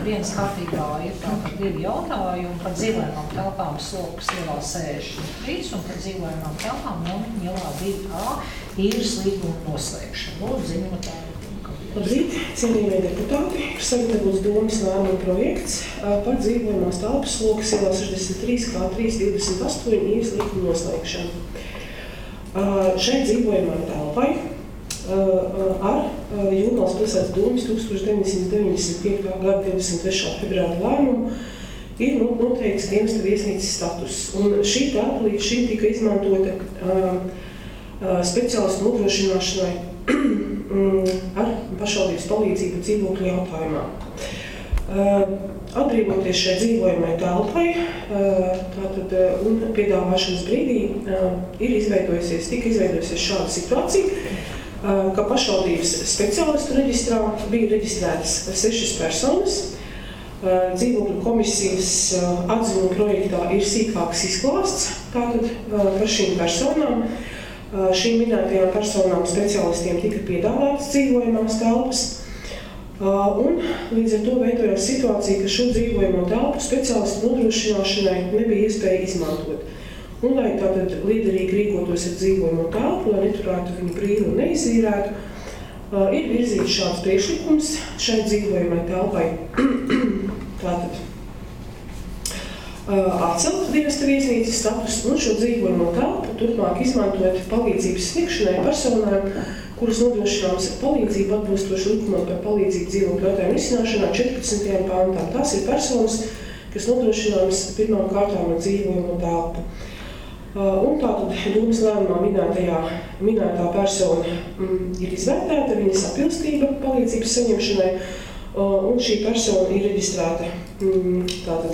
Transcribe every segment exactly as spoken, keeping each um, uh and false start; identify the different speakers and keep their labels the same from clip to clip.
Speaker 1: dienas kārtībā ir tātad divi jautājumi par dzīvojamām telpām Slokas ielā sešdesmit trīs un par dzīvojamām telpām Noviņu ielā divi A īres līguma noslēgšanu. Lūdzu, ziņotāji.
Speaker 2: Labrīt, cienījamie deputāti, ir sagatavots domas lēmuma projekts par dzīvojamās telpas Slokas ielā sešdesmit trīs K trīs divdesmit astoņi īres līguma noslēgšanu. Šeit dzīvojamā telpai ar Jūrmālas pilsētas domas tuksmeš deviņsimt deviņdesmit piekto gada divdesmit trešā februāra lēmumu ir noteikts dienesta viesnīcas status. Un šī telpa līdz šim tika izmantota uh, speciālistu nodrošināšanai ar pašvaldības palīdzību dzīvokļu jautājumā. Uh, atbrīvoties šai dzīvojamai telpai uh, tātad, uh, un piedāvāšanas brīdī uh, ir izveidojusies, tika izveidojusies šāda situācija, ka pašvaldības speciālistu reģistrā bija reģistrētas sešas personas. Dzīvokļu komisijas atzinuma projektā ir sīkāks izklāsts tātad par šīm personām. Šīm minētajām personām speciālistiem tika piedāvātas dzīvojamās telpas. Un līdz ar to veidojās situācija, ka šo dzīvojamo telpu speciālistu nodrošināšanai nebija iespēja izmantot. Un, lai tātad liederīgi rīkotos ar dzīvojamo telpu, lai neturētu viņu brīvu un neizīrētu, uh, ir virzīts šāds priekšlikums šai dzīvojamai telpai tātad uh, atcelt dienesta viesnīcas status un šo dzīvojamo telpu turpmāk izmantot palīdzības sniegšanai personām, kuras nodrošināmas ar palīdzību atbilstoši likumam par palīdzību dzīvokļu jautājumu risināšanā četrpadsmitajam pāntām. Tās ir personas, kas nodrošināmas pirmām kārtām ar dzīvojamo telpu. Un tātad domas lēmumā minētajā, minētā persona mm, ir izvērtēta, viņas atbilstība palīdzības saņemšanai, un šī persona ir reģistrēta mm, tātad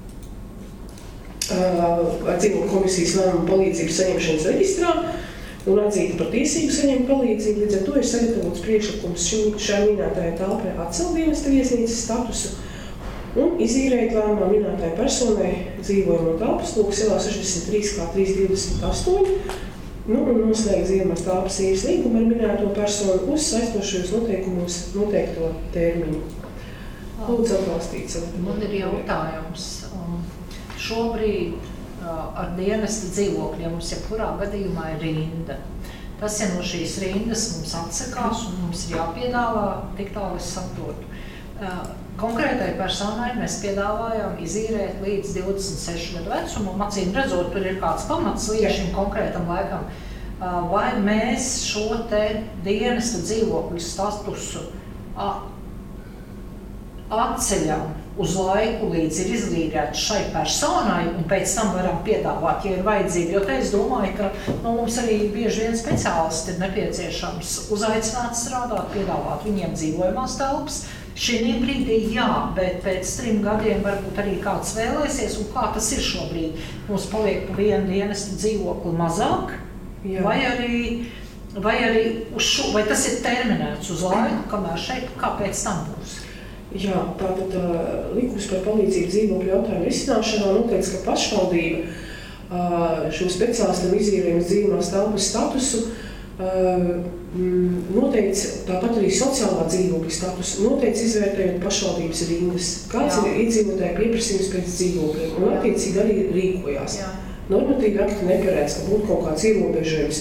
Speaker 2: ar dzīvokļu komisijas lēmumu palīdzības saņemšanas reģistrā un atzīta par tiesību saņemt palīdzību. Līdz ar to ir sagatavots priekšlikums šai minētajai telpai atcelt dienesta viesnīcas statusu un izīrēt lēmumā minētajai personai dzīvojamo telpu Slokas ielā sešdesmit trīs K trīs divdesmit astoņi nu, un noslēgt dzīvojamās telpas īres līgumu ar minēto personu uz saistošajos noteikumos noteikto termiņu. Lūdzu atbalstīt savu.
Speaker 1: Man ir jautājums. Šobrīd ar dienesta dzīvokļiem mums jebkurā gadījumā ir rinda. Tas, ja no šīs rindas mums atsakās un mums ir jāpiedāvā, tik tālu es saprotu. Konkrētai personai mēs piedāvājām izīrēt līdz divdesmit sešu gadu vecumam, acīm redzot, tur ir kāds pamats līdz šim konkrētam laikam. Vai mēs šo te dienesta dzīvokļu statusu atceļam uz laiku, līdz ir izlīgēts šai personai, un pēc tam varam piedāvāt, ja ir vajadzīgi. Jo te es domāju, ka nu, mums arī bieži vien speciālisti ir nepieciešams uzaicināt strādāt, piedāvāt viņiem dzīvojamās telpas. Šī brīdī jā, bet pēc trim gadiem varbūt arī kāds vēlēsies, un kā tas ir šobrīd? Mums paliek pa vienu dienestu dzīvokli mazāk, jā. vai arī, vai arī uz šo, vai tas ir terminēts uz laiku, kamēr šeit, kāpēc tam būs?
Speaker 2: Jā, tātad uh, likums par palīdzību dzīvokļu jautājumu risināšanā noteikts, ka pašvaldība uh, šo speciālistam izīrējumu dzīvojamās telpas statusu uh, noteic tāpat arī sociālā dzīvokļa status, noteic izvērtējot pašvaldības rindas, kāds Jā. ir iedzīvotāju pieprasījums pēc dzīvokļiem, un attiecīgi arī rīkojās. Jā. Normatīvi akti neparedz, ka būtu kaut kāds ierobežojums,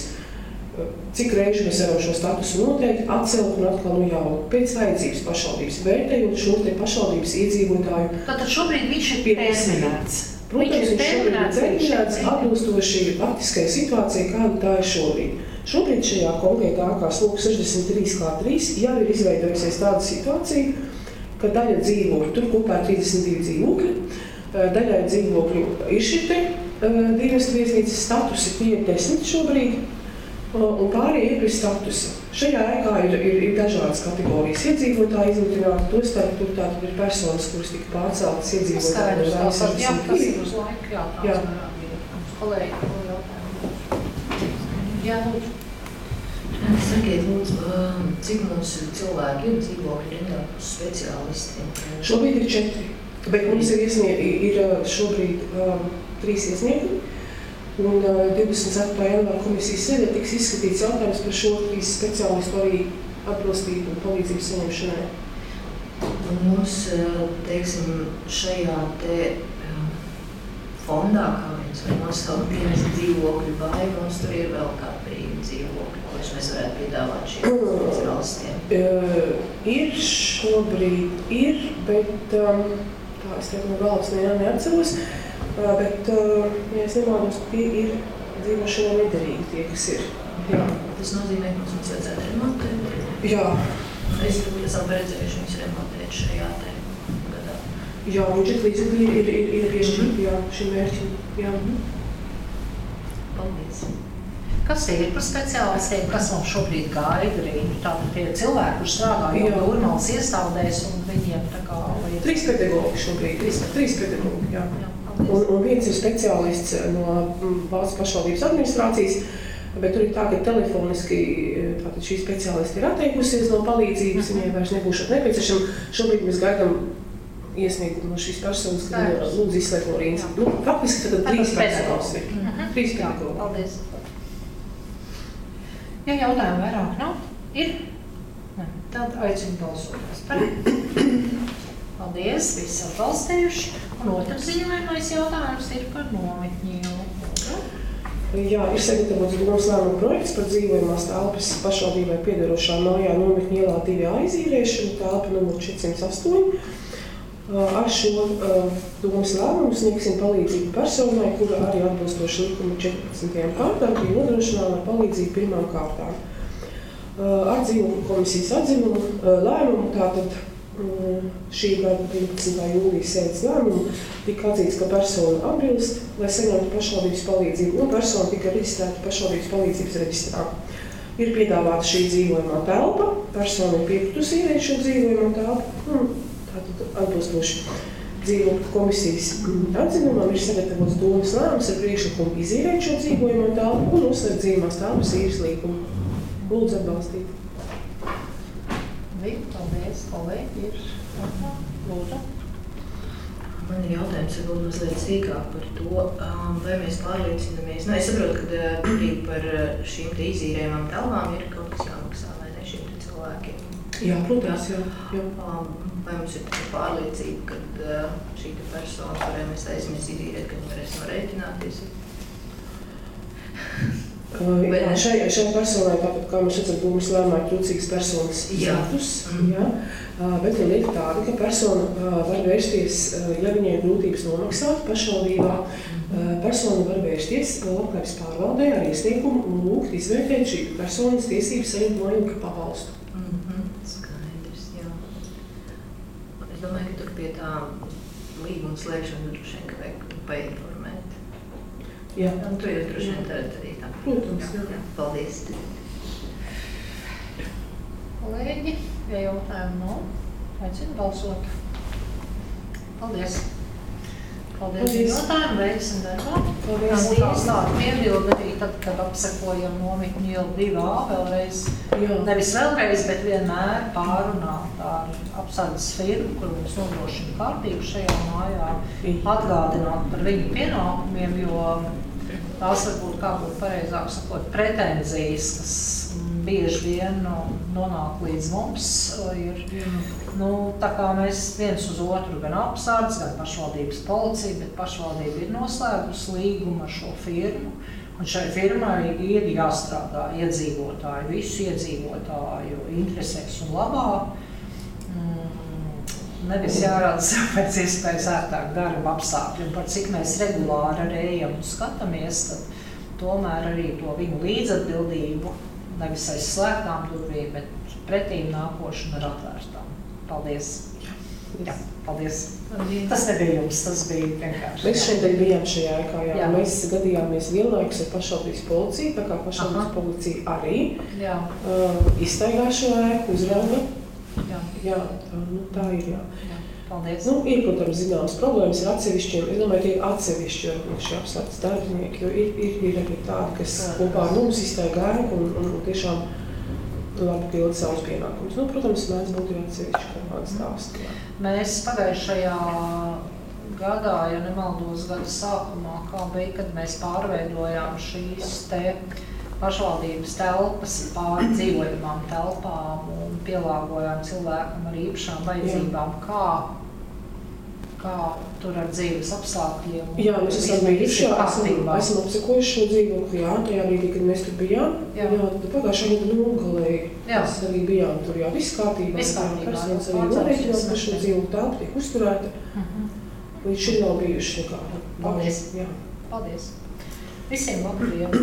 Speaker 2: cik reizi mēs varam šo statusu noteikt, atcelt un atkal no jauna, pēc vajadzības pašvaldības, vērtējot šo te pašvaldības iedzīvotāju.
Speaker 1: Tātad šobrīd viņš ir terminēts.
Speaker 2: Protams, viņš šobrīd ir terminēts atbilstoši faktiskai situācijai, kāda tā ir šobrīd. Šobrīd šajā konkrētākā Slokas sešdesmit trīs K trīs jau ir izveidojusies tāda situācija, ka daļa dzīvokļu, tur kopā ir trīsdesmit divi dzīvokļi, daļai dzīvokļu ir šī te dienesta viesnīcas statusi, tie ir desmit šobrīd, un pārējie ir bez statusa. Šajā ēkā ir, ir, ir dažādas kategorijas iedzīvotāji izmitināti, to starp tur tātad ir personas, kuras tika pārceltas iedzīvotāji.
Speaker 1: Tas skaidrs, jā, tas ir uz laiku, jā, tāds varētu kolēģi to jautājumu. Jā, lūdzu.
Speaker 3: Sakiet, lūdzu, cik mums cilvēki ir dzīvokļi rindā uz speciālistiem?
Speaker 2: Šobrīd ir četri, bet mums ir, iesnieg, ir šobrīd um, trīs iesniegumi. Un uh, divdesmit ceturtā janvāra komisijas sēdē tiks izskatīts jautājums par šo trīs speciālistu arī atbilstību un palīdzību saņemšanai.
Speaker 3: Un mums, teiksim, šajā te fondā, kā viens var nosaukt, dienas dzīvokļu, vai mums tur ir vēl kādi brīvi dzīvokļi, kurus mēs varētu piedāvāt šiem speciālistiem?
Speaker 2: Uh, ir šobrīd, ir, bet um, tā es teiktu no galvas ne, neatceros, uh, bet, uh, ja es nemaldos, tie ir dzīvošanai nederīgi tie, kas ir. Jā.
Speaker 3: Tas nozīmē, ka mums vajadzētu remontēt?
Speaker 2: Jā.
Speaker 3: Es esam paredzējuši viņus remontēt šajā te gadā.
Speaker 2: Jā, budžeta līdzekļi ir, ir, ir, ir piešķirti jā, šim mērķim. Jā.
Speaker 3: Paldies.
Speaker 1: Kas ir par speciālistiem, kas mums šobrīd gaida arī? Tātad tie cilvēki, kur strādā jau normāls iestādēs un viņiem tā kā... Vai...
Speaker 2: Trīs pedagogi šobrīd. Trīs, trīs pedagogi, jā. jā
Speaker 1: un,
Speaker 2: un viens ir speciālists no valsts pašvaldības administrācijas, bet tur ir tā, ka telefoniski tātad šī speciālisti ir atteikusies no palīdzības, viņai vairs nebūšot nepieciešama. Šobrīd mēs gaidām iesniegumu no šīs personas, kad lūdzu izslēgt no rindas. Nu, faktiski tad trīs personas ir.
Speaker 1: Mhm.
Speaker 2: Trīs pedagogi.
Speaker 1: Paldies. Ja jautājumu vairāk nav, ir? Ne. Tad aicinu balsot par. Paldies, visi atbalstējuši. Un otrs ziņojumais jautājums ir par nometņiem.
Speaker 2: Jā, ir sagatavots domas lēmuma projekts par dzīvojamās telpas pašvaldībai piederošā mājā Nometņu ielā divi A izīrēšanu, telpa numur četri nulle astoņi. Ar šo domas lēmumu sniegsim palīdzību personai, kura arī atbilstoši likuma četrpadsmitajam kārtām bija nodrošināta palīdzību pirmām kārtām. Ar dzīvokļu komisijas atzinumu lēmumu tātad šī gada divpadsmitā jūlijas sēdes lēmumu tika atzīts, ka persona atbilst, lai saņemtu pašvaldības palīdzību, un persona tika reģistrēta pašvaldības palīdzības reģistrā. Ir piedāvāta šī dzīvojamā telpa, persona ir piekritusi īrēt šo dzīvojamā telpu, un tātad atbilstoši dzīvokļu komisijas atzinumam ir sagatavots domas lēmums ar priekšlikumu izīrēt šo dzīvojamā telpu un uzsvērt dzīvojamās telpas īres līgumu. Lūdzu atbalstīt.
Speaker 1: Paldies, kolēģi, ir. Lūdzu.
Speaker 3: Man ir jautājums varbūt mazliet sīkāk par to, vai mēs pārliecinamies. Nu, es saprotu, ka arī par šīm te izīrējumām telpām ir kaut kas jāmaksā, vai ne šiem te cilvēkiem?
Speaker 2: Jā, protams, jā. jā.
Speaker 3: Vai mums ir pārliecība, ka šī te persona, kurai mēs aizmies izīrēt, ka viņi varēs norēķināties?
Speaker 2: Uh, jā, šai, šai personai, tāpat kā mēs redzam, domas lēmumā ir trūcīgs personas status,
Speaker 3: mm.
Speaker 2: jā, uh, bet ir lieta tāda, ka persona uh, var vērsties, uh, ja viņai ir grūtības nomaksāt pašvaldībā, uh, persona var vērsties labklājības pārvaldē ar iesniegumu un lūgt izvērtēt šī personas tiesības saņemt mājokļa pabalstu.
Speaker 3: Mm-hmm. Skaidrs, jā. Es domāju, ka tur pie tā līguma slēgšana droši vien, ka vajag painformēt.
Speaker 2: Jā.
Speaker 3: Un tu jau droši vien tad arī tā.
Speaker 2: Protams, jā.
Speaker 3: jā. Paldies.
Speaker 1: Kolēģi, ja jautājumu nav, aicinu balsot. Paldies. Paldies. Jautājumu, veiksim darbā.
Speaker 2: Paldies.
Speaker 1: Un tās tāda piebilda arī tad, kad apsekojam Nometņu ielu divi A vēlreiz.
Speaker 2: Jā.
Speaker 1: Nevis vēlreiz, bet vienmēr pārunāt ar apsardzes firmu, kur mums nodrošina kārtību šajā mājā, atgādināt par viņu pienākumiem, jo tās varbūt, kā būtu pareizāk sakot, pretenzijas, kas bieži vien nonāk līdz mums, ir, nu, tā kā mēs viens uz otru gan apsardz, gan pašvaldības policija, bet pašvaldība ir noslēgusi līgumu ar šo firmu, un šai firmai ir jāstrādā iedzīvotāju, visu iedzīvotāju interesēs un labā. Nevis jārāda sev pēc iespējas ērtāk darba apstākļi, un par cik mēs regulāri arī ejam un skatāmies, tad tomēr arī to viņu līdzatbildību, nevis aiz slēgtām durvīm, bet pretīm nākošana ar atvērtām. Paldies! Jā, paldies! Tas nebija jums, tas bija vienkārši.
Speaker 2: Mēs šeit bijām šajā ēkā, jā. jā. Mēs gadījāmies vienlaikus ar pašvaldības policiju, tā kā pašvaldības policija arī jā. Uh, izstaigā šo ēku, uzrauga. Jā, jā tā, nu, tā ir, jā.
Speaker 1: jā. Paldies.
Speaker 2: Nu, ir, protams, zināmas problēmas ar atsevišķiem. Es domāju, ka ir atsevišķi šie apslēgtas darbinieki, jo ir, ir, ir arī tādi, kas kopā ar mums izstaigā ēku un, un, un tiešām labi pilda savus pienākumus. Nu, protams, mēs būtu atsevišķi kaut kāds stāsts.
Speaker 1: Mēs pagājušajā gadā, ja nemaldos gada sākumā, kā bija, kad mēs pārveidojām šīs te pašvaldības telpas pār dzīvojamām telpām un pielāgojām cilvēkam ar īpašām vajadzībām, kā, kā tur ar dzīves apstākļiem.
Speaker 2: Jā, mēs esam bijuši, jā, esam, esam apsekojuši šo dzīvokli, jā, tajā brīdī, kad mēs tur bijām. Jā, jā tad pagājušā gada nogalē mēs arī bijām tur, jā, viss kārtībā.
Speaker 1: Viss kārtībā.
Speaker 2: Personas arī norēķinās, ka šo dzīvokli telpa tiek uzturēta.
Speaker 1: Mhm.
Speaker 2: Līdz šim nav bijuši nekāda.
Speaker 1: Paldies.
Speaker 2: Jā.
Speaker 1: Paldies. Visiem labu dienu.